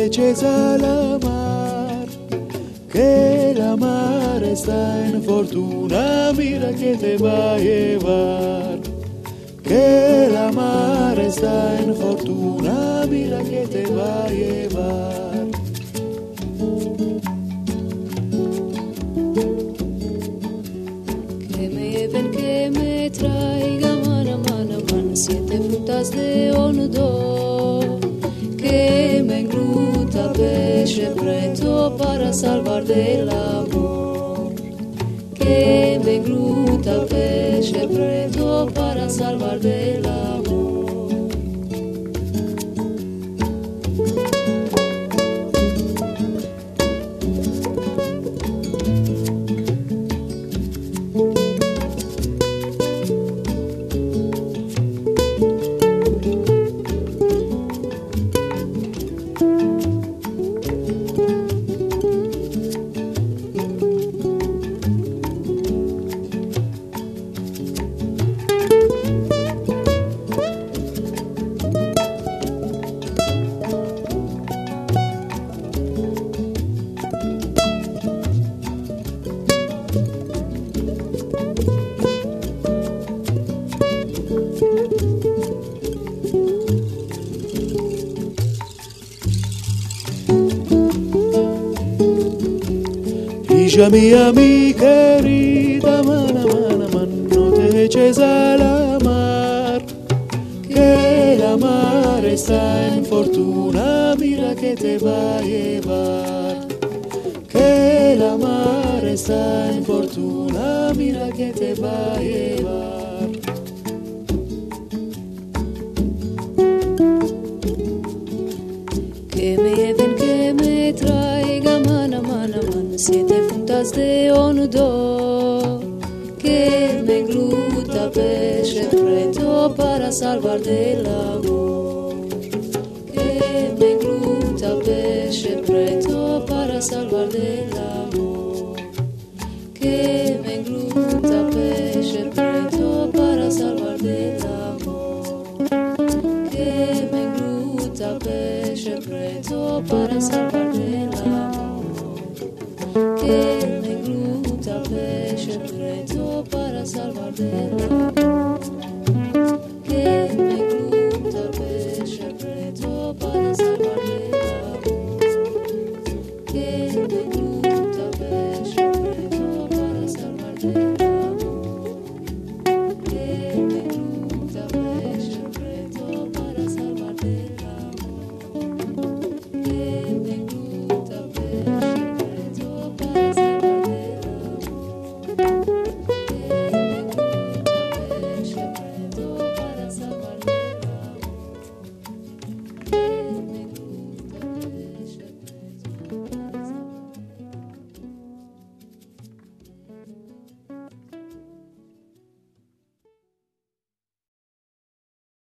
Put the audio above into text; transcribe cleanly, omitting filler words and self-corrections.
eches a la mar, que la mar está en fortuna, mira que te va a llevar. Que la mar está en fortuna, mira que te va a llevar. Que me lleven, que me traigan, man, 7 frutas de onudo. Que me engluta peche preto para salvar del amor. Que me engluta peche preto para salvar del amor. Hija mía, mi querida, man, no te eches a la mar, que la mar está en fortuna, mira que te va a llevar. Que la mar está en fortuna, mira que te va a llevar. Que me lleven, que me traigan, man, 7 frutas de onudo. Que me engluta peche preto para salvar del amor. Que me engluta peche preto para salvar del amor. Que me engluta peche preto para salvar del amor. Que me engluta peche preto para salvar del amor. Que me engluta peche preto para salvar del amor. Que me engluta peche preto para salvar del amor. Que me engluta peche preto para salvar del amor. Que me engluta peche preto para salvar del amor.